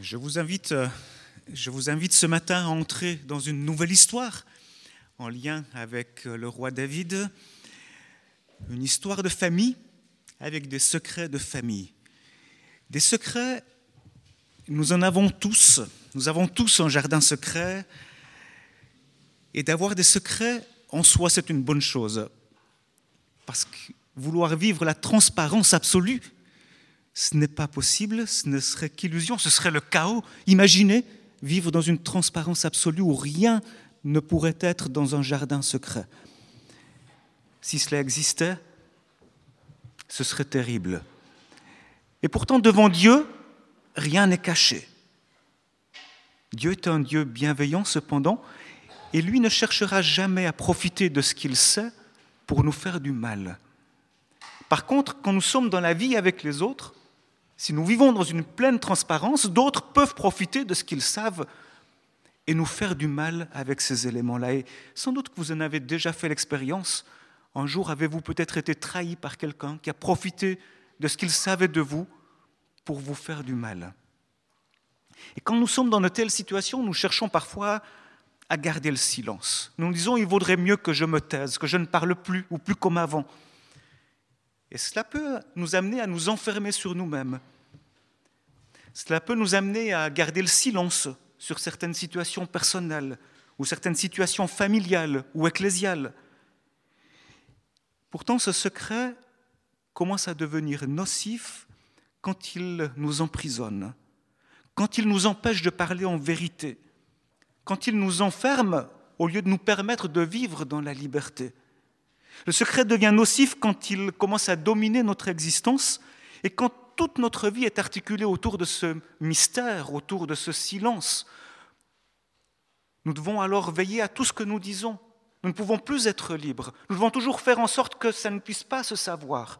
Je vous invite ce matin à entrer dans une nouvelle histoire en lien avec le roi David, une histoire de famille avec des secrets de famille. Des secrets, nous en avons tous, nous avons tous un jardin secret, et d'avoir des secrets en soi, c'est une bonne chose. Parce que vouloir vivre la transparence absolue, ce n'est pas possible, ce ne serait qu'illusion, ce serait le chaos. Imaginez vivre dans une transparence absolue où rien ne pourrait être dans un jardin secret. Si cela existait, ce serait terrible. Et pourtant, devant Dieu, rien n'est caché. Dieu est un Dieu bienveillant cependant, et lui ne cherchera jamais à profiter de ce qu'il sait pour nous faire du mal. Par contre, quand nous sommes dans la vie avec les autres, si nous vivons dans une pleine transparence, d'autres peuvent profiter de ce qu'ils savent et nous faire du mal avec ces éléments-là. Et sans doute que vous en avez déjà fait l'expérience. Un jour, avez-vous peut-être été trahi par quelqu'un qui a profité de ce qu'il savait de vous pour vous faire du mal. Et quand nous sommes dans de telles situations, nous cherchons parfois à garder le silence. Nous nous disons, il vaudrait mieux que je me taise, que je ne parle plus ou plus comme avant. Et cela peut nous amener à nous enfermer sur nous-mêmes. Cela peut nous amener à garder le silence sur certaines situations personnelles ou certaines situations familiales ou ecclésiales. Pourtant, ce secret commence à devenir nocif quand il nous emprisonne, quand il nous empêche de parler en vérité, quand il nous enferme au lieu de nous permettre de vivre dans la liberté. Le secret devient nocif quand il commence à dominer notre existence et quand toute notre vie est articulée autour de ce mystère, autour de ce silence. Nous devons alors veiller à tout ce que nous disons. Nous ne pouvons plus être libres. Nous devons toujours faire en sorte que ça ne puisse pas se savoir.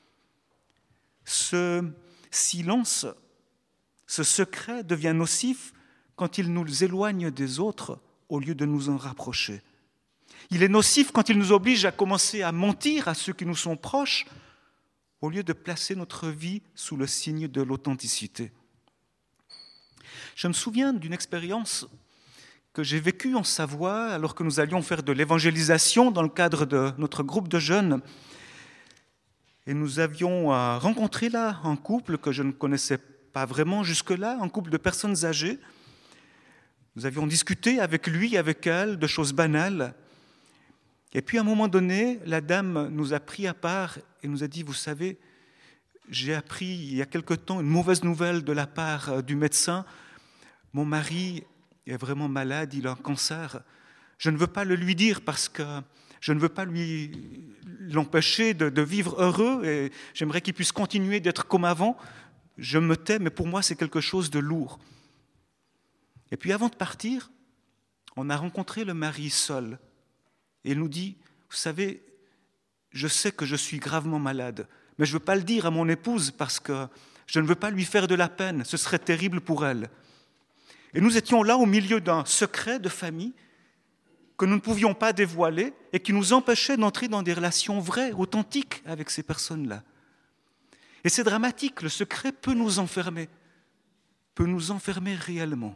Ce silence, ce secret devient nocif quand il nous éloigne des autres au lieu de nous en rapprocher. Il est nocif quand il nous oblige à commencer à mentir à ceux qui nous sont proches au lieu de placer notre vie sous le signe de l'authenticité. Je me souviens d'une expérience que j'ai vécue en Savoie alors que nous allions faire de l'évangélisation dans le cadre de notre groupe de jeunes. Et nous avions rencontré là un couple que je ne connaissais pas vraiment jusque-là, un couple de personnes âgées. Nous avions discuté avec lui, avec elle, de choses banales. Et puis, à un moment donné, la dame nous a pris à part et nous a dit, vous savez, j'ai appris il y a quelque temps une mauvaise nouvelle de la part du médecin. Mon mari est vraiment malade, il a un cancer. Je ne veux pas le lui dire parce que je ne veux pas l'empêcher de vivre heureux et j'aimerais qu'il puisse continuer d'être comme avant. Je me tais, mais pour moi, c'est quelque chose de lourd. Et puis, avant de partir, on a rencontré le mari seul. Et il nous dit, vous savez, je sais que je suis gravement malade, mais je ne veux pas le dire à mon épouse parce que je ne veux pas lui faire de la peine, ce serait terrible pour elle. Et nous étions là au milieu d'un secret de famille que nous ne pouvions pas dévoiler et qui nous empêchait d'entrer dans des relations vraies, authentiques avec ces personnes-là. Et c'est dramatique, le secret peut nous enfermer réellement.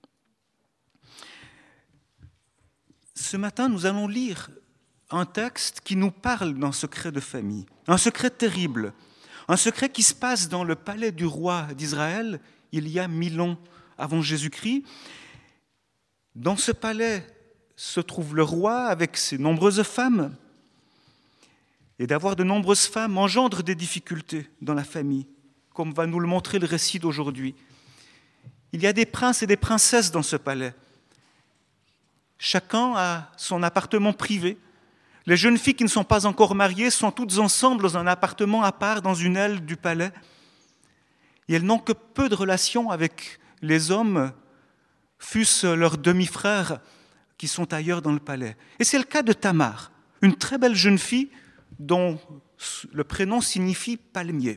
Ce matin, nous allons lire un texte qui nous parle d'un secret de famille, un secret terrible, un secret qui se passe dans le palais du roi d'Israël il y a 1000 ans avant Jésus-Christ. Dans ce palais se trouve le roi avec ses nombreuses femmes. Et d'avoir de nombreuses femmes engendre des difficultés dans la famille, comme va nous le montrer le récit d'aujourd'hui. Il y a des princes et des princesses dans ce palais. Chacun a son appartement privé. Les jeunes filles qui ne sont pas encore mariées sont toutes ensemble dans un appartement à part, dans une aile du palais. Et elles n'ont que peu de relations avec les hommes, fût-ce leurs demi-frères qui sont ailleurs dans le palais. Et c'est le cas de Tamar, une très belle jeune fille dont le prénom signifie palmier.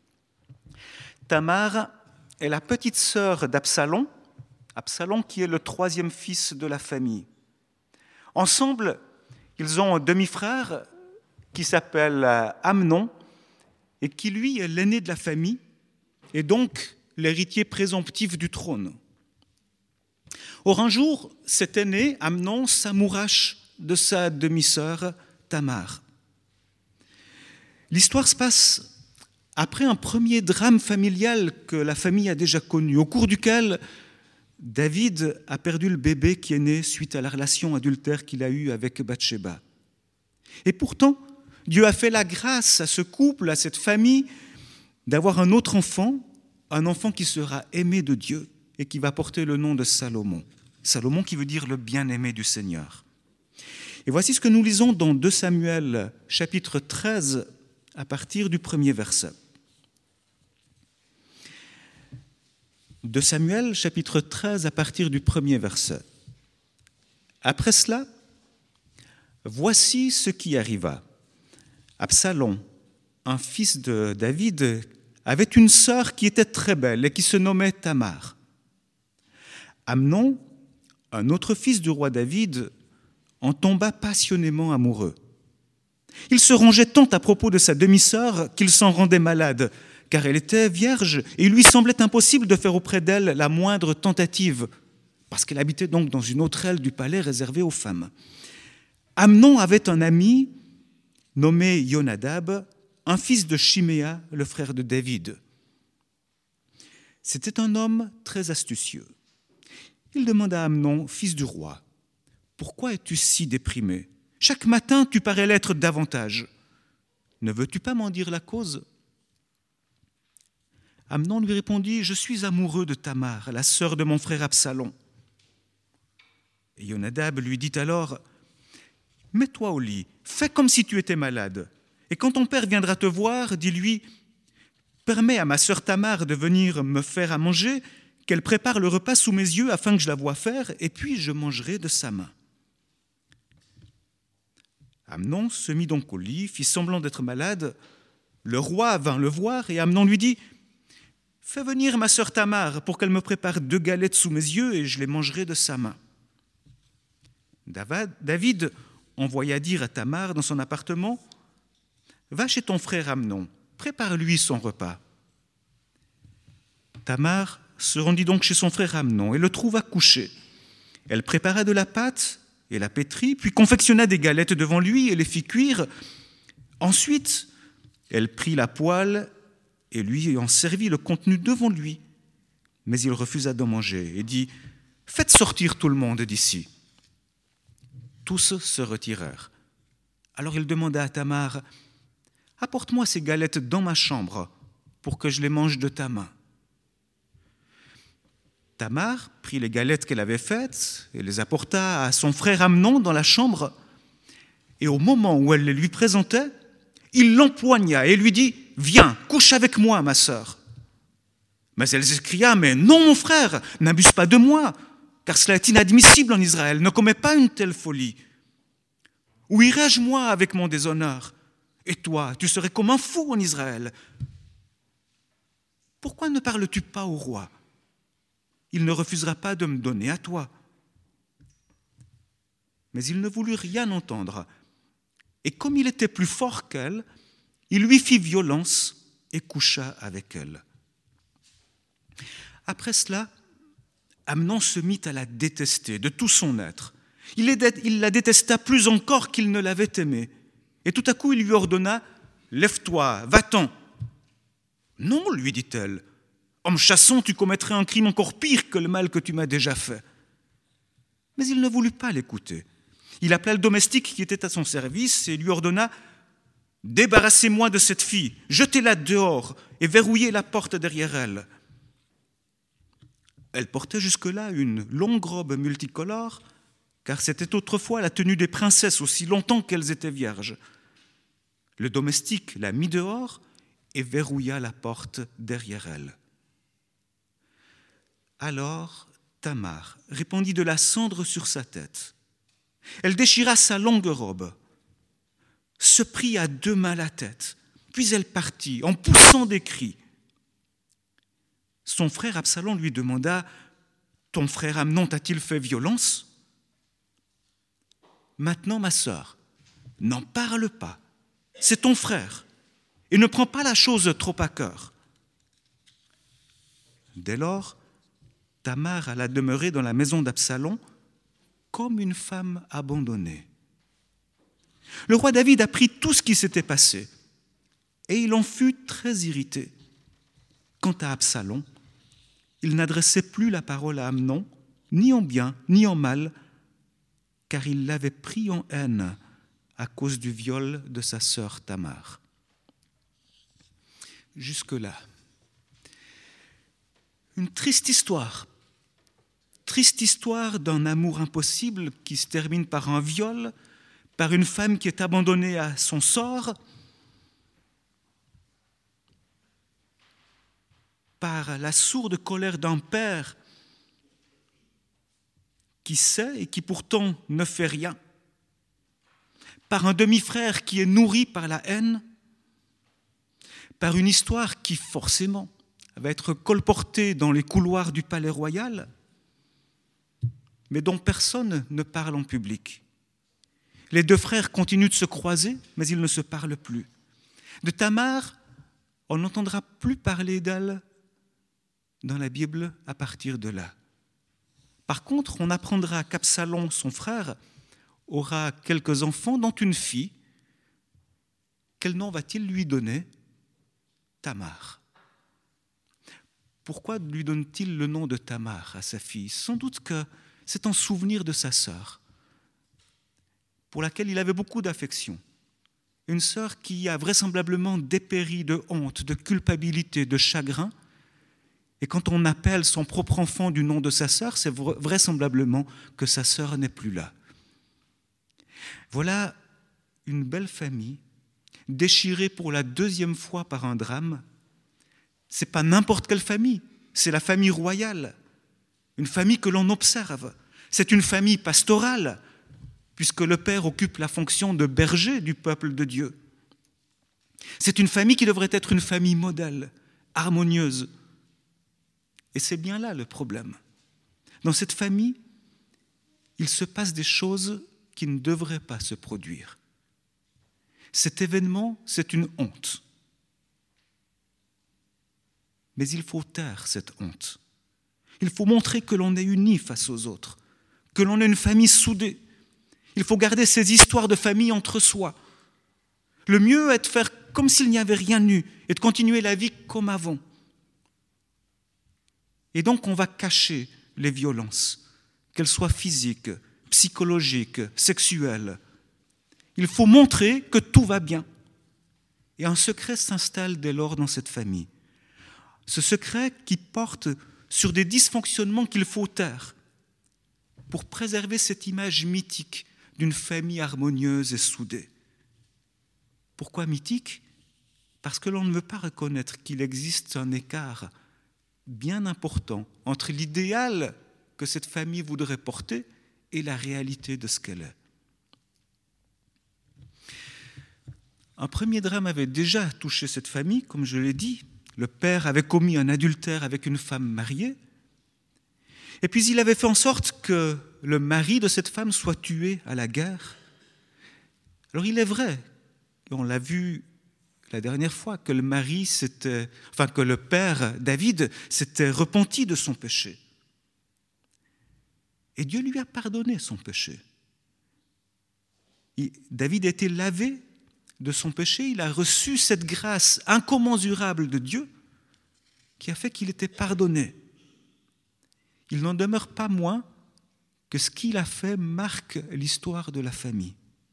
Tamar est la petite sœur d'Absalom, Absalom qui est le 3e fils de la famille. Ensemble, ils ont un demi-frère qui s'appelle Amnon et qui, lui, est l'aîné de la famille et donc l'héritier présomptif du trône. Or un jour, cet aîné, Amnon, s'amourache de sa demi-sœur Tamar. L'histoire se passe après un premier drame familial que la famille a déjà connu, au cours duquel David a perdu le bébé qui est né suite à la relation adultère qu'il a eue avec Bathsheba. Et pourtant, Dieu a fait la grâce à ce couple, à cette famille, d'avoir un autre enfant, un enfant qui sera aimé de Dieu et qui va porter le nom de Salomon. Salomon qui veut dire le bien-aimé du Seigneur. Et voici ce que nous lisons dans 2 Samuel, chapitre 13, à partir du premier verset. 2 Samuel, chapitre 13, à partir du premier verset. Après cela, voici ce qui arriva. Absalom, un fils de David, avait une sœur qui était très belle et qui se nommait Tamar. Amnon, un autre fils du roi David, en tomba passionnément amoureux. Il se rongeait tant à propos de sa demi-sœur qu'il s'en rendait malade, car elle était vierge et il lui semblait impossible de faire auprès d'elle la moindre tentative, parce qu'elle habitait donc dans une autre aile du palais réservée aux femmes. Amnon avait un ami nommé Yonadab, un fils de Chiméa, le frère de David. C'était un homme très astucieux. Il demanda à Amnon, fils du roi, « Pourquoi es-tu si déprimé ? Chaque matin, tu parais l'être davantage. Ne veux-tu pas m'en dire la cause ?» Amnon lui répondit, « Je suis amoureux de Tamar, la sœur de mon frère Absalom. » Et Yonadab lui dit alors, « Mets-toi au lit, fais comme si tu étais malade. Et quand ton père viendra te voir, dis-lui, « Permets à ma sœur Tamar de venir me faire à manger, qu'elle prépare le repas sous mes yeux afin que je la voie faire, et puis je mangerai de sa main. » Amnon se mit donc au lit, fit semblant d'être malade. Le roi vint le voir et Amnon lui dit, « Fais venir ma sœur Tamar pour qu'elle me prépare 2 galettes sous mes yeux et je les mangerai de sa main. » David envoya dire à Tamar dans son appartement, « Va chez ton frère Amnon, prépare-lui son repas. » Tamar se rendit donc chez son frère Amnon et le trouva couché. Elle prépara de la pâte et la pétrit, puis confectionna des galettes devant lui et les fit cuire. Ensuite, elle prit la poêle et lui en servit le contenu devant lui. Mais il refusa d'en manger et dit, « Faites sortir tout le monde d'ici. » Tous se retirèrent. Alors il demanda à Tamar, « Apporte-moi ces galettes dans ma chambre pour que je les mange de ta main. » Tamar prit les galettes qu'elle avait faites et les apporta à son frère Amnon dans la chambre. Et au moment où elle les lui présentait, il l'empoigna et lui dit, « Viens, couche avec moi, ma sœur. » Mais elle s'écria, « Mais non, mon frère, n'abuse pas de moi, car cela est inadmissible en Israël, ne commets pas une telle folie. Où irai-je moi avec mon déshonneur? Et toi, tu serais comme un fou en Israël. Pourquoi ne parles-tu pas au roi? Il ne refusera pas de me donner à toi. » Mais il ne voulut rien entendre. Et comme il était plus fort qu'elle, il lui fit violence et coucha avec elle. Après cela, Amnon se mit à la détester de tout son être. Il la détesta plus encore qu'il ne l'avait aimée. Et tout à coup, il lui ordonna, « Lève-toi, va-t'en. » »« Non, lui dit-elle. En me chassant, tu commettrais un crime encore pire que le mal que tu m'as déjà fait. » Mais il ne voulut pas l'écouter. Il appela le domestique qui était à son service et lui ordonna, « Débarrassez-moi de cette fille, jetez-la dehors et verrouillez la porte derrière elle. » Elle portait jusque-là une longue robe multicolore, car c'était autrefois la tenue des princesses aussi longtemps qu'elles étaient vierges. Le domestique la mit dehors et verrouilla la porte derrière elle. Alors Tamar répandit de la cendre sur sa tête. Elle déchira sa longue robe, se prit à 2 mains la tête, puis elle partit en poussant des cris. Son frère Absalom lui demanda, « Ton frère Amnon t'a-t-il fait violence ? Maintenant, ma sœur, n'en parle pas, c'est ton frère, et ne prends pas la chose trop à cœur. » Dès lors, Tamar alla demeurer dans la maison d'Absalom comme une femme abandonnée. Le roi David apprit tout ce qui s'était passé et il en fut très irrité. Quant à Absalom, il n'adressait plus la parole à Amnon, ni en bien, ni en mal, car il l'avait pris en haine à cause du viol de sa sœur Tamar. Jusque-là, une triste histoire d'un amour impossible qui se termine par un viol, par une femme qui est abandonnée à son sort, par la sourde colère d'un père qui sait et qui pourtant ne fait rien, par un demi-frère qui est nourri par la haine, par une histoire qui forcément va être colportée dans les couloirs du palais royal, mais dont personne ne parle en public. Les deux frères continuent de se croiser, mais ils ne se parlent plus. De Tamar, on n'entendra plus parler d'elle dans la Bible à partir de là. Par contre, on apprendra qu'Absalom, son frère, aura quelques enfants, dont une fille. Quel nom va-t-il lui donner ? Tamar. Pourquoi lui donne-t-il le nom de Tamar à sa fille ? Sans doute que c'est en souvenir de sa sœur, pour laquelle il avait beaucoup d'affection. Une sœur qui a vraisemblablement dépéri de honte, de culpabilité, de chagrin. Et quand on appelle son propre enfant du nom de sa sœur, c'est vraisemblablement que sa sœur n'est plus là. Voilà une belle famille, déchirée pour la deuxième fois par un drame. Ce n'est pas n'importe quelle famille, c'est la famille royale, une famille que l'on observe. C'est une famille pastorale, puisque le père occupe la fonction de berger du peuple de Dieu. C'est une famille qui devrait être une famille modèle, harmonieuse. Et c'est bien là le problème. Dans cette famille, il se passe des choses qui ne devraient pas se produire. Cet événement, c'est une honte. Mais il faut taire cette honte. Il faut montrer que l'on est unis face aux autres, que l'on est une famille soudée. Il faut garder ces histoires de famille entre soi. Le mieux est de faire comme s'il n'y avait rien eu et de continuer la vie comme avant. Et donc on va cacher les violences, qu'elles soient physiques, psychologiques, sexuelles. Il faut montrer que tout va bien. Et un secret s'installe dès lors dans cette famille. Ce secret qui porte sur des dysfonctionnements qu'il faut taire pour préserver cette image mythique d'une famille harmonieuse et soudée. Pourquoi mythique ? Parce que l'on ne veut pas reconnaître qu'il existe un écart bien important entre l'idéal que cette famille voudrait porter et la réalité de ce qu'elle est. Un premier drame avait déjà touché cette famille, comme je l'ai dit. Le père avait commis un adultère avec une femme mariée. Et puis il avait fait en sorte que le mari de cette femme soit tué à la guerre. Alors il est vrai, et on l'a vu la dernière fois, que que le père David s'était repenti de son péché. Et Dieu lui a pardonné son péché. David a été lavé de son péché, il a reçu cette grâce incommensurable de Dieu qui a fait qu'il était pardonné. Il n'en demeure pas moins que ce qu'il a fait marque l'histoire de la famille.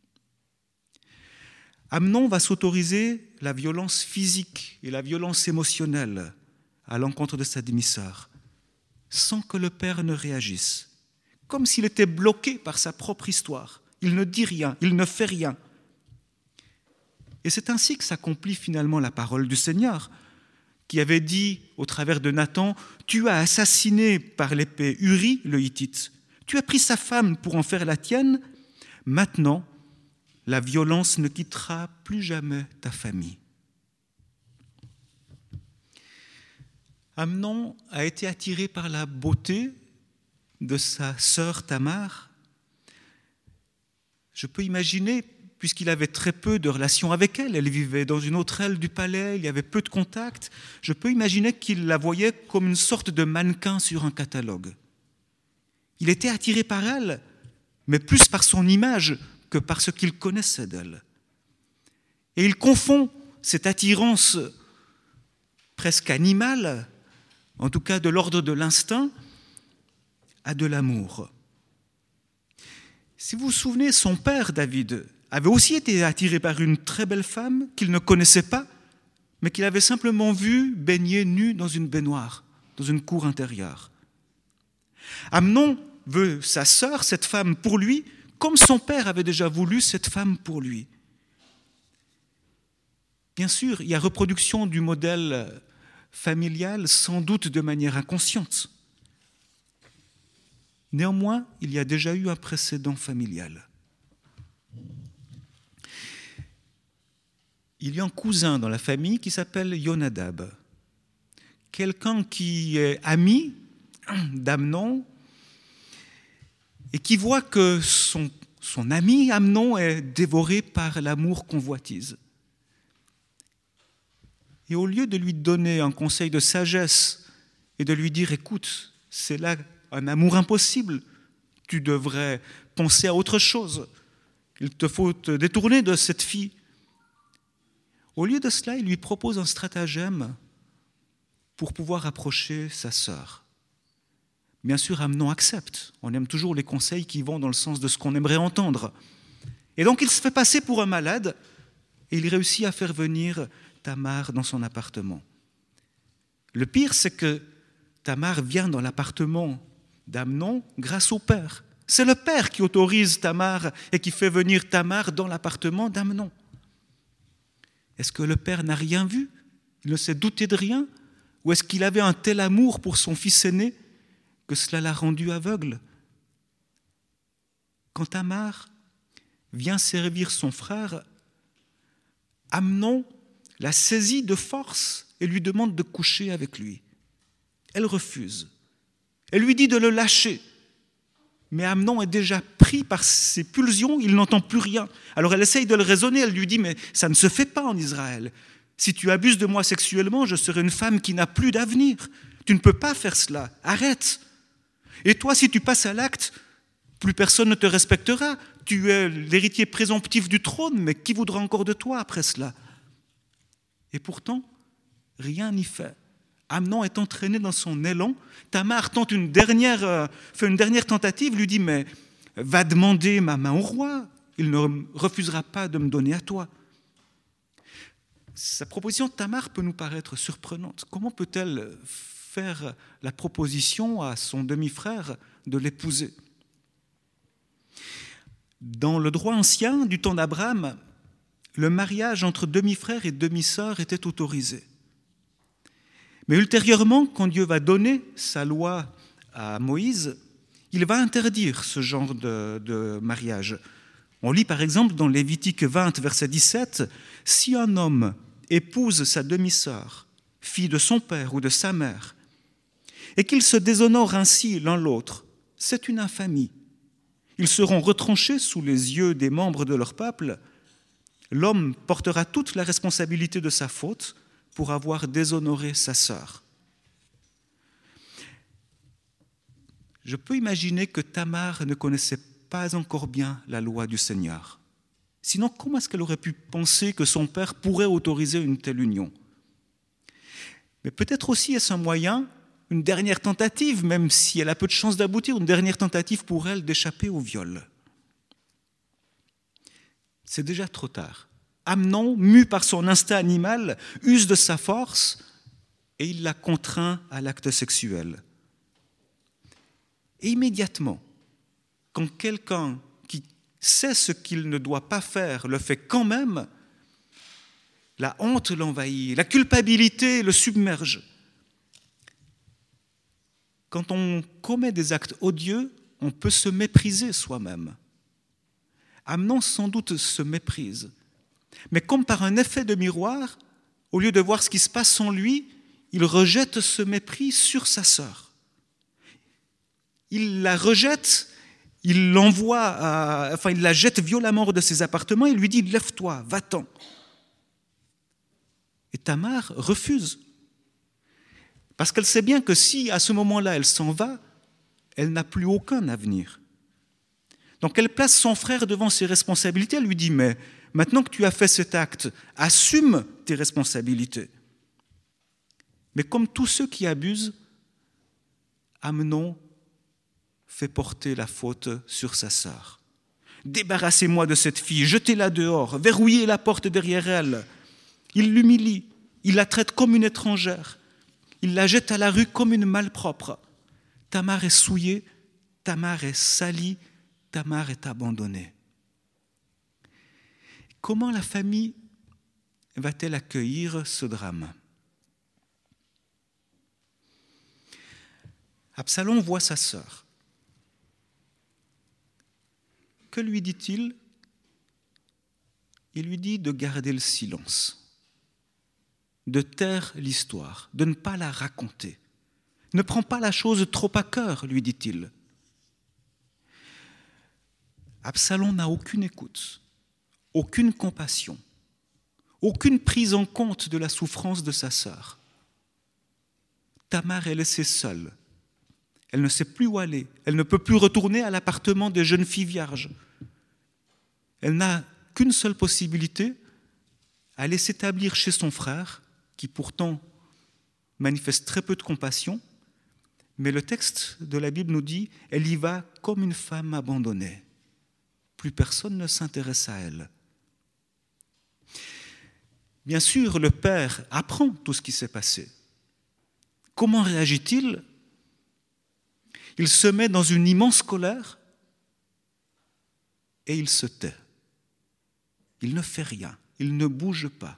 Amnon va s'autoriser la violence physique et la violence émotionnelle à l'encontre de sa demi-sœur, sans que le père ne réagisse, comme s'il était bloqué par sa propre histoire. Il ne dit rien, il ne fait rien. Et c'est ainsi que s'accomplit finalement la parole du Seigneur, qui avait dit au travers de Nathan, « Tu as assassiné par l'épée Uri, le Hittite. Tu as pris sa femme pour en faire la tienne. Maintenant, la violence ne quittera plus jamais ta famille. » Amnon a été attiré par la beauté de sa sœur Tamar. Je peux imaginer, puisqu'il avait très peu de relations avec elle. Elle vivait dans une autre aile du palais, il y avait peu de contacts. Je peux imaginer qu'il la voyait comme une sorte de mannequin sur un catalogue. Il était attiré par elle, mais plus par son image que par ce qu'il connaissait d'elle. Et il confond cette attirance presque animale, en tout cas de l'ordre de l'instinct, à de l'amour. Si vous vous souvenez, son père, David, avait aussi été attiré par une très belle femme qu'il ne connaissait pas, mais qu'il avait simplement vue baigner nue dans une baignoire, dans une cour intérieure. Amnon veut sa sœur, cette femme, pour lui, comme son père avait déjà voulu cette femme pour lui. Bien sûr, il y a reproduction du modèle familial, sans doute de manière inconsciente. Néanmoins, il y a déjà eu un précédent familial. Il y a un cousin dans la famille qui s'appelle Yonadab, quelqu'un qui est ami d'Amnon et qui voit que son ami Amnon est dévoré par l'amour convoitise. Et au lieu de lui donner un conseil de sagesse et de lui dire « Écoute, c'est là un amour impossible, tu devrais penser à autre chose, il te faut te détourner de cette fille », au lieu de cela, il lui propose un stratagème pour pouvoir approcher sa sœur. Bien sûr, Amnon accepte. On aime toujours les conseils qui vont dans le sens de ce qu'on aimerait entendre. Et donc, il se fait passer pour un malade et il réussit à faire venir Tamar dans son appartement. Le pire, c'est que Tamar vient dans l'appartement d'Amnon grâce au père. C'est le père qui autorise Tamar et qui fait venir Tamar dans l'appartement d'Amnon. Est-ce que le père n'a rien vu? Il ne s'est douté de rien? Ou est-ce qu'il avait un tel amour pour son fils aîné que cela l'a rendu aveugle? Quand Tamar vient servir son frère, Amnon la saisit de force et lui demande de coucher avec lui. Elle refuse. Elle lui dit de le lâcher. Mais Amnon est déjà pris par ses pulsions, il n'entend plus rien. Alors elle essaye de le raisonner, elle lui dit « Mais ça ne se fait pas en Israël. Si tu abuses de moi sexuellement, je serai une femme qui n'a plus d'avenir. Tu ne peux pas faire cela, arrête. Et toi, si tu passes à l'acte, plus personne ne te respectera. Tu es l'héritier présomptif du trône, mais qui voudra encore de toi après cela ?» Et pourtant, rien n'y fait. Amnon est entraîné dans son élan. Tamar fait une dernière tentative, lui dit « Mais va demander ma main au roi, il ne refusera pas de me donner à toi. » Sa proposition de Tamar peut nous paraître surprenante. Comment peut-elle faire la proposition à son demi-frère de l'épouser? Dans le droit ancien du temps d'Abraham, le mariage entre demi-frères et demi-sœurs était autorisé. Mais ultérieurement, quand Dieu va donner sa loi à Moïse, il va interdire ce genre de mariage. On lit par exemple dans Lévitique 20, verset 17, « Si un homme épouse sa demi-sœur, fille de son père ou de sa mère, et qu'ils se déshonorent ainsi l'un l'autre, c'est une infamie. Ils seront retranchés sous les yeux des membres de leur peuple. L'homme portera toute la responsabilité de sa faute pour avoir déshonoré sa sœur. » Je peux imaginer que Tamar ne connaissait pas encore bien la loi du Seigneur. Sinon, comment est-ce qu'elle aurait pu penser que son père pourrait autoriser une telle union? Mais peut-être aussi est-ce un moyen, une dernière tentative, même si elle a peu de chances d'aboutir, une dernière tentative pour elle d'échapper au viol. C'est déjà trop tard. Amnon, mu par son instinct animal, use de sa force et il la contraint à l'acte sexuel. Et immédiatement, quand quelqu'un qui sait ce qu'il ne doit pas faire le fait quand même, la honte l'envahit, la culpabilité le submerge. Quand on commet des actes odieux, on peut se mépriser soi-même. Amnon sans doute se méprise. Mais comme par un effet de miroir, au lieu de voir ce qui se passe en lui, il rejette ce mépris sur sa sœur. Il la rejette il il la jette violemment hors de ses appartements et lui dit « Lève-toi, va-t'en ». Et Tamar refuse. Parce qu'elle sait bien que si, à ce moment-là, elle s'en va, elle n'a plus aucun avenir. Donc elle place son frère devant ses responsabilités. Elle lui dit « Mais maintenant que tu as fait cet acte, assume tes responsabilités ». Mais comme tous ceux qui abusent, Amnon fait porter la faute sur sa sœur. « Débarrassez-moi de cette fille, jetez-la dehors, verrouillez la porte derrière elle. » Il l'humilie, il la traite comme une étrangère, il la jette à la rue comme une malpropre. Tamar est souillée, Tamar est salie, Tamar est abandonnée. Comment la famille va-t-elle accueillir ce drame ? Absalom voit sa sœur. Que lui dit-il ? Il lui dit de garder le silence, de taire l'histoire, de ne pas la raconter. Ne prends pas la chose trop à cœur, lui dit-il. Absalom n'a aucune écoute, aucune compassion, aucune prise en compte de la souffrance de sa sœur. Tamar est laissée seule. Elle ne sait plus où aller. Elle ne peut plus retourner à l'appartement des jeunes filles vierges. Elle n'a qu'une seule possibilité, aller s'établir chez son frère, qui pourtant manifeste très peu de compassion, mais le texte de la Bible nous dit « Elle y va comme une femme abandonnée ». Plus personne ne s'intéresse à elle. Bien sûr, le père apprend tout ce qui s'est passé. Comment réagit-il ? Il se met dans une immense colère et il se tait. Il ne fait rien, il ne bouge pas.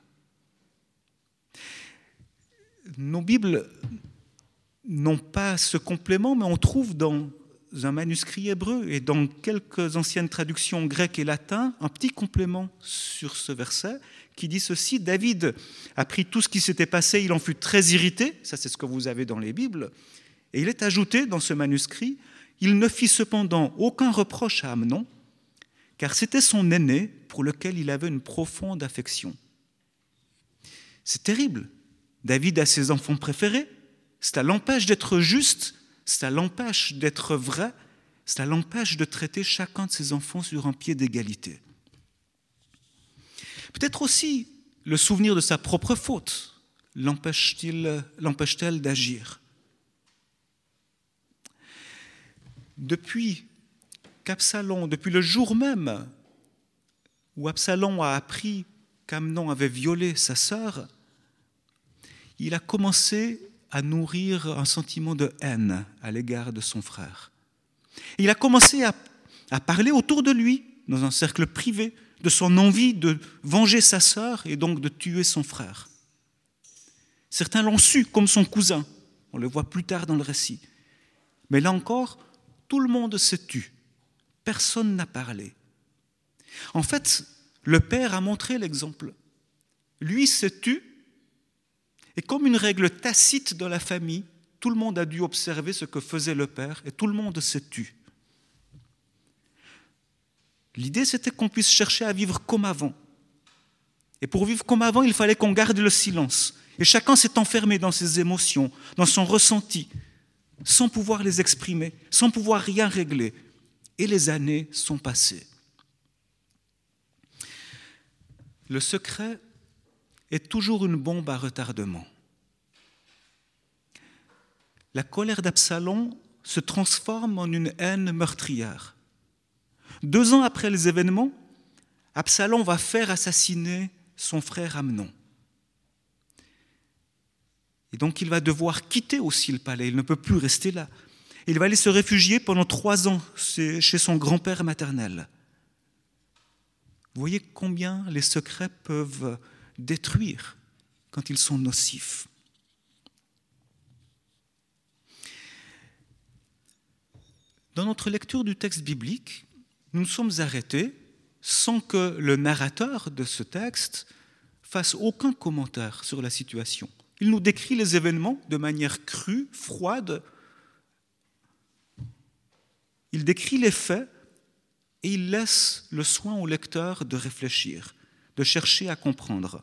Nos Bibles n'ont pas ce complément, mais on trouve dans un manuscrit hébreu et dans quelques anciennes traductions grecques et latines un petit complément sur ce verset qui dit ceci: David a pris tout ce qui s'était passé, il en fut très irrité, ça c'est ce que vous avez dans les Bibles, et il est ajouté dans ce manuscrit, il ne fit cependant aucun reproche à Amnon, car c'était son aîné pour lequel il avait une profonde affection. C'est terrible. David a ses enfants préférés, cela l'empêche d'être juste, cela l'empêche d'être vrai, cela l'empêche de traiter chacun de ses enfants sur un pied d'égalité. Peut-être aussi le souvenir de sa propre faute l'empêche-t-elle d'agir. Depuis le jour même où Absalom a appris qu'Amnon avait violé sa sœur, il a commencé à nourrir un sentiment de haine à l'égard de son frère. Il a commencé à parler autour de lui, dans un cercle privé, de son envie de venger sa sœur et donc de tuer son frère. Certains l'ont su, comme son cousin, on le voit plus tard dans le récit. Mais là encore, tout le monde s'est tu. Personne n'a parlé. En fait, le père a montré l'exemple. Lui s'est tu, et comme une règle tacite dans la famille, tout le monde a dû observer ce que faisait le père, et tout le monde s'est tu. L'idée, c'était qu'on puisse chercher à vivre comme avant. Et pour vivre comme avant, il fallait qu'on garde le silence. Et chacun s'est enfermé dans ses émotions, dans son ressenti, sans pouvoir les exprimer, sans pouvoir rien régler. Et les années sont passées. Le secret est toujours une bombe à retardement. La colère d'Absalom se transforme en une haine meurtrière. 2 ans après les événements, Absalom va faire assassiner son frère Amnon. Et donc il va devoir quitter aussi le palais, il ne peut plus rester là. Il va aller se réfugier pendant 3 ans chez son grand-père maternel. Vous voyez combien les secrets peuvent détruire quand ils sont nocifs. Dans notre lecture du texte biblique, nous nous sommes arrêtés sans que le narrateur de ce texte fasse aucun commentaire sur la situation. Il nous décrit les événements de manière crue, froide. Il décrit les faits et il laisse le soin au lecteur de réfléchir, de chercher à comprendre.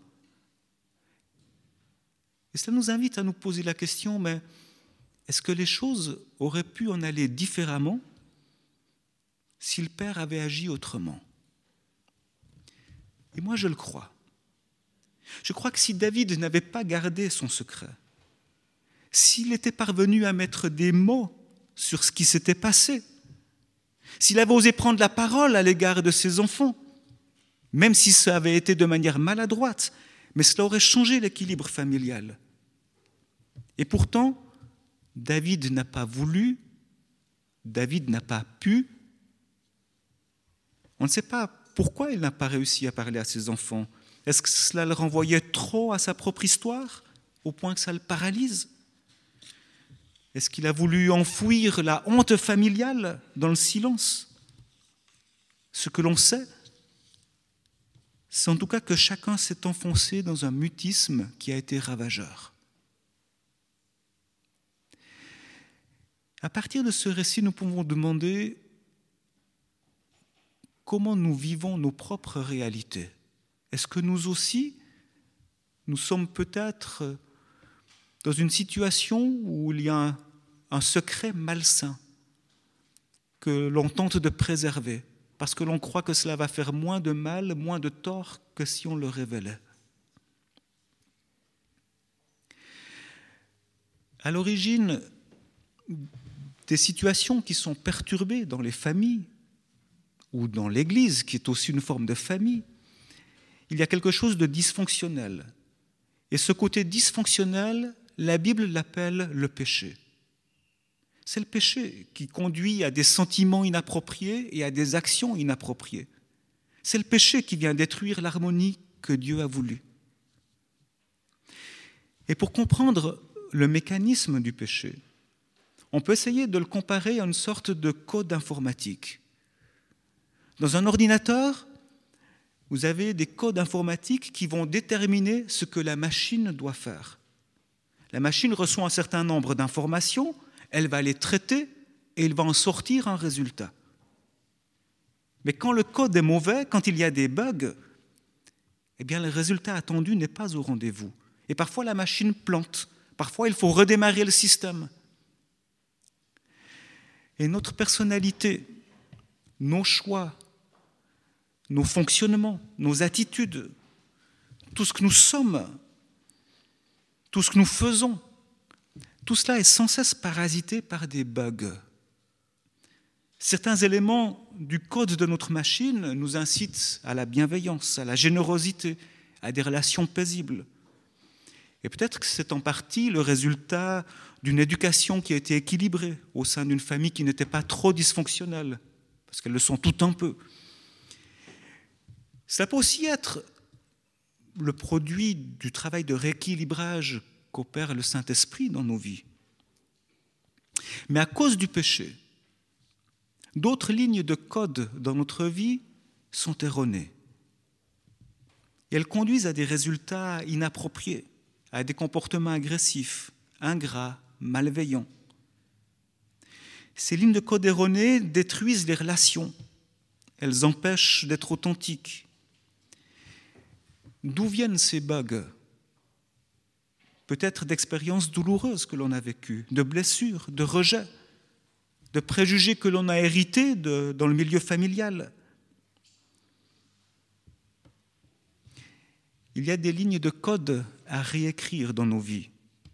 Et cela nous invite à nous poser la question, mais est-ce que les choses auraient pu en aller différemment si le Père avait agi autrement? Et moi, je le crois. Je crois que si David n'avait pas gardé son secret, s'il était parvenu à mettre des mots sur ce qui s'était passé, s'il avait osé prendre la parole à l'égard de ses enfants, même si ça avait été de manière maladroite, mais cela aurait changé l'équilibre familial. Et pourtant, David n'a pas voulu, David n'a pas pu. On ne sait pas pourquoi il n'a pas réussi à parler à ses enfants. Est-ce que cela le renvoyait trop à sa propre histoire, au point que ça le paralyse? Est-ce qu'il a voulu enfouir la honte familiale dans le silence? Ce que l'on sait, c'est en tout cas que chacun s'est enfoncé dans un mutisme qui a été ravageur. À partir de ce récit, nous pouvons demander comment nous vivons nos propres réalités. Est-ce que nous aussi, nous sommes peut-être dans une situation où il y a un secret malsain que l'on tente de préserver, parce que l'on croit que cela va faire moins de mal, moins de tort que si on le révélait. À l'origine des situations qui sont perturbées dans les familles ou dans l'Église, qui est aussi une forme de famille, il y a quelque chose de dysfonctionnel. Et ce côté dysfonctionnel, la Bible l'appelle le péché. C'est le péché qui conduit à des sentiments inappropriés et à des actions inappropriées. C'est le péché qui vient détruire l'harmonie que Dieu a voulu. Et pour comprendre le mécanisme du péché, on peut essayer de le comparer à une sorte de code informatique. Dans un ordinateur, vous avez des codes informatiques qui vont déterminer ce que la machine doit faire. La machine reçoit un certain nombre d'informations, elle va les traiter et il va en sortir un résultat. Mais quand le code est mauvais, quand il y a des bugs, eh bien le résultat attendu n'est pas au rendez-vous. Et parfois la machine plante, parfois il faut redémarrer le système. Et notre personnalité, nos choix, nos fonctionnements, nos attitudes, tout ce que nous sommes, tout ce que nous faisons, tout cela est sans cesse parasité par des bugs. Certains éléments du code de notre machine nous incitent à la bienveillance, à la générosité, à des relations paisibles. Et peut-être que c'est en partie le résultat d'une éducation qui a été équilibrée au sein d'une famille qui n'était pas trop dysfonctionnelle, parce qu'elles le sont tout un peu. Ça peut aussi être le produit du travail de rééquilibrage qu'opère le Saint-Esprit dans nos vies. Mais à cause du péché, d'autres lignes de code dans notre vie sont erronées. Et elles conduisent à des résultats inappropriés, à des comportements agressifs, ingrats, malveillants. Ces lignes de code erronées détruisent les relations. Elles empêchent d'être authentiques. D'où viennent ces bugs? Peut-être d'expériences douloureuses que l'on a vécues, de blessures, de rejets, de préjugés que l'on a hérités dans le milieu familial. Il y a des lignes de code à réécrire dans nos vies.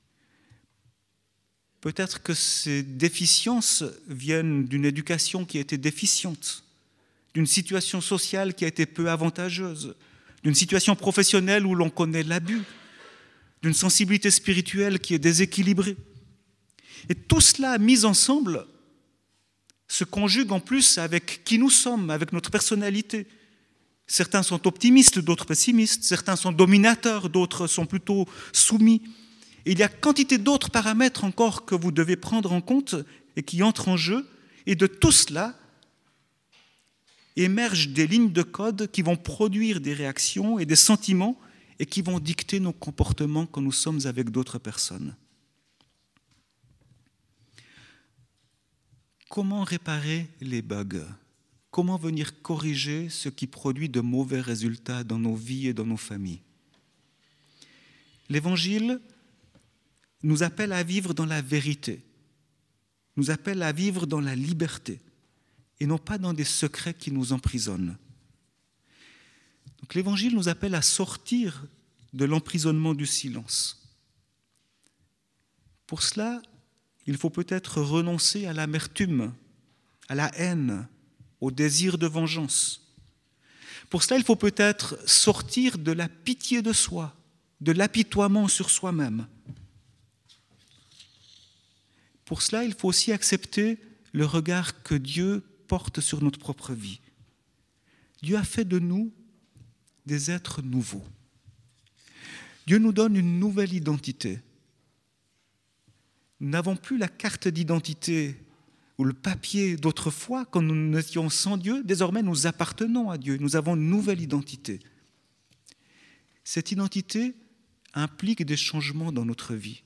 Peut-être que ces déficiences viennent d'une éducation qui a été déficiente, d'une situation sociale qui a été peu avantageuse, d'une situation professionnelle où l'on connaît l'abus, d'une sensibilité spirituelle qui est déséquilibrée. Et tout cela mis ensemble se conjugue en plus avec qui nous sommes, avec notre personnalité. Certains sont optimistes, d'autres pessimistes, certains sont dominateurs, d'autres sont plutôt soumis. Et il y a quantité d'autres paramètres encore que vous devez prendre en compte et qui entrent en jeu. Et de tout cela émergent des lignes de code qui vont produire des réactions et des sentiments et qui vont dicter nos comportements quand nous sommes avec d'autres personnes. Comment réparer les bugs? Comment venir corriger ce qui produit de mauvais résultats dans nos vies et dans nos familles? L'Évangile nous appelle à vivre dans la vérité, nous appelle à vivre dans la liberté, et non pas dans des secrets qui nous emprisonnent. Donc l'Évangile nous appelle à sortir de l'emprisonnement du silence. Pour cela, il faut peut-être renoncer à l'amertume, à la haine, au désir de vengeance. Pour cela, il faut peut-être sortir de la pitié de soi, de l'apitoiement sur soi-même. Pour cela, il faut aussi accepter le regard que Dieu porte sur notre propre vie. Dieu a fait de nous des êtres nouveaux. Dieu nous donne une nouvelle identité. Nous n'avons plus la carte d'identité ou le papier d'autrefois quand nous étions sans Dieu. Désormais, nous appartenons à Dieu. Nous avons une nouvelle identité. Cette identité implique des changements dans notre vie.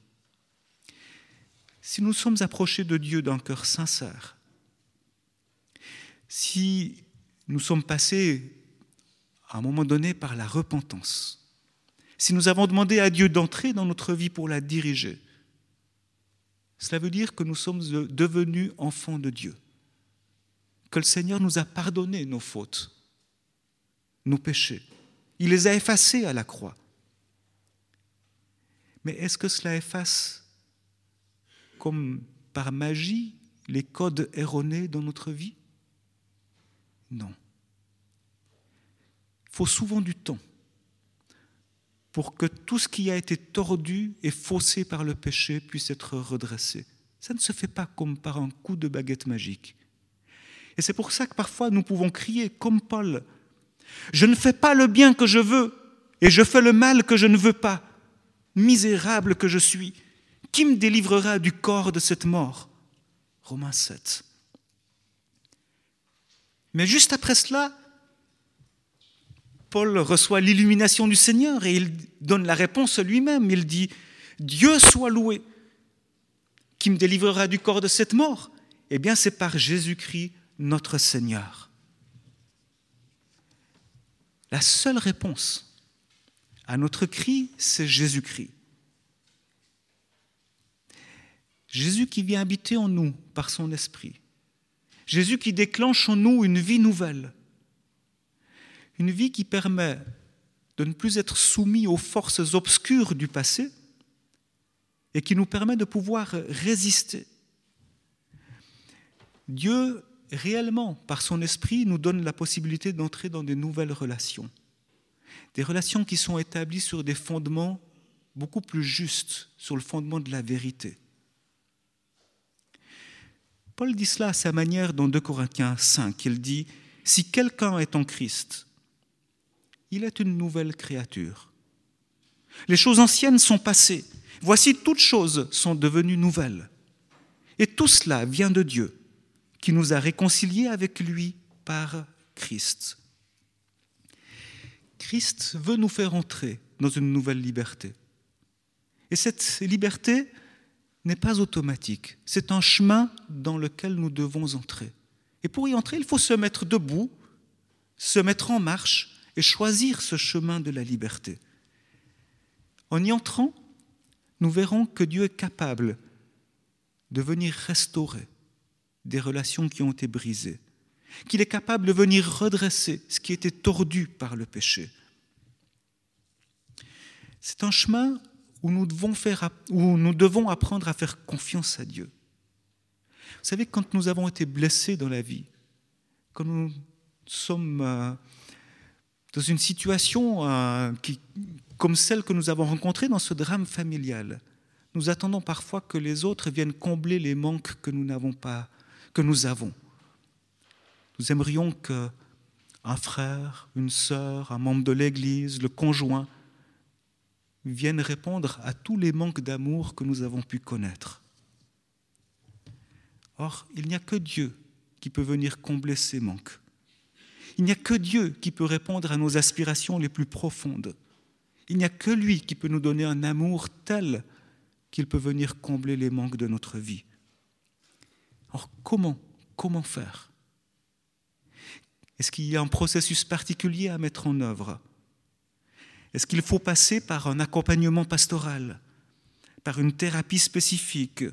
Si nous sommes approchés de Dieu d'un cœur sincère, si nous sommes passés à un moment donné par la repentance, si nous avons demandé à Dieu d'entrer dans notre vie pour la diriger, cela veut dire que nous sommes devenus enfants de Dieu, que le Seigneur nous a pardonné nos fautes, nos péchés. Il les a effacés à la croix. Mais est-ce que cela efface, comme par magie, les codes erronés dans notre vie? Non. Il faut souvent du temps pour que tout ce qui a été tordu et faussé par le péché puisse être redressé. Ça ne se fait pas comme par un coup de baguette magique. Et c'est pour ça que parfois nous pouvons crier comme Paul, « Je ne fais pas le bien que je veux et je fais le mal que je ne veux pas. Misérable que je suis, qui me délivrera du corps de cette mort ?» Romains 7. Mais juste après cela, Paul reçoit l'illumination du Seigneur et il donne la réponse lui-même. Il dit « Dieu soit loué, qui me délivrera du corps de cette mort ?» Eh bien, c'est par Jésus-Christ, notre Seigneur. La seule réponse à notre cri, c'est Jésus-Christ. Jésus qui vient habiter en nous par son esprit. Jésus qui déclenche en nous une vie nouvelle. Une vie qui permet de ne plus être soumis aux forces obscures du passé et qui nous permet de pouvoir résister. Dieu, réellement, par son esprit, nous donne la possibilité d'entrer dans de nouvelles relations. Des relations qui sont établies sur des fondements beaucoup plus justes, sur le fondement de la vérité. Paul dit cela à sa manière dans 2 Corinthiens 5. Il dit « Si quelqu'un est en Christ, il est une nouvelle créature. Les choses anciennes sont passées. Voici, toutes choses sont devenues nouvelles. Et tout cela vient de Dieu, qui nous a réconciliés avec lui par Christ. » Christ veut nous faire entrer dans une nouvelle liberté. Et cette liberté n'est pas automatique. C'est un chemin dans lequel nous devons entrer. Et pour y entrer, il faut se mettre debout, se mettre en marche et choisir ce chemin de la liberté. En y entrant, nous verrons que Dieu est capable de venir restaurer des relations qui ont été brisées, qu'il est capable de venir redresser ce qui était tordu par le péché. C'est un chemin où nous devons apprendre à faire confiance à Dieu. Vous savez, quand nous avons été blessés dans la vie, quand nous sommes dans une situation comme celle que nous avons rencontrée dans ce drame familial, nous attendons parfois que les autres viennent combler les manques que nous n'avons pas, que nous avons. Nous aimerions qu'un frère, une sœur, un membre de l'Église, le conjoint, viennent répondre à tous les manques d'amour que nous avons pu connaître. Or, il n'y a que Dieu qui peut venir combler ces manques. Il n'y a que Dieu qui peut répondre à nos aspirations les plus profondes. Il n'y a que lui qui peut nous donner un amour tel qu'il peut venir combler les manques de notre vie. Or, comment faire? Est-ce qu'il y a un processus particulier à mettre en œuvre? Est-ce qu'il faut passer par un accompagnement pastoral, par une thérapie spécifique?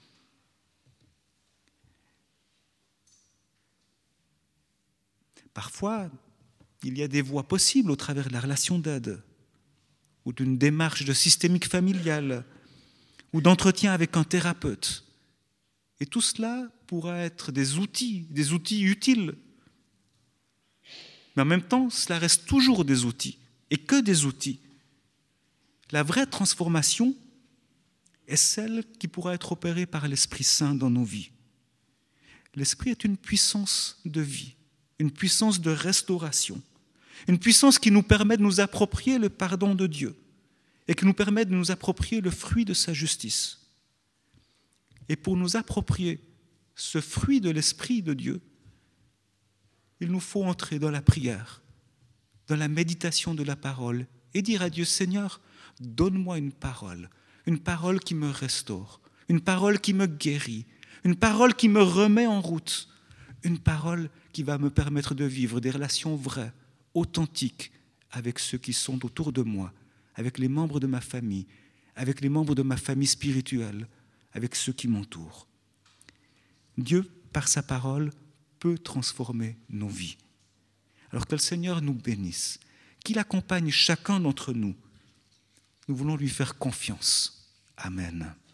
Parfois, il y a des voies possibles au travers de la relation d'aide, ou d'une démarche de systémique familiale, ou d'entretien avec un thérapeute. Et tout cela pourra être des outils utiles. Mais en même temps, cela reste toujours des outils, et que des outils. La vraie transformation est celle qui pourra être opérée par l'Esprit Saint dans nos vies. L'Esprit est une puissance de vie, une puissance de restauration, une puissance qui nous permet de nous approprier le pardon de Dieu et qui nous permet de nous approprier le fruit de sa justice. Et pour nous approprier ce fruit de l'Esprit de Dieu, il nous faut entrer dans la prière, dans la méditation de la parole et dire à Dieu, Seigneur, donne-moi une parole qui me restaure, une parole qui me guérit, une parole qui me remet en route, une parole qui va me permettre de vivre des relations vraies, authentiques avec ceux qui sont autour de moi, avec les membres de ma famille, avec les membres de ma famille spirituelle, avec ceux qui m'entourent. Dieu, par sa parole, peut transformer nos vies. Alors que le Seigneur nous bénisse, qu'il accompagne chacun d'entre nous. Nous voulons lui faire confiance. Amen.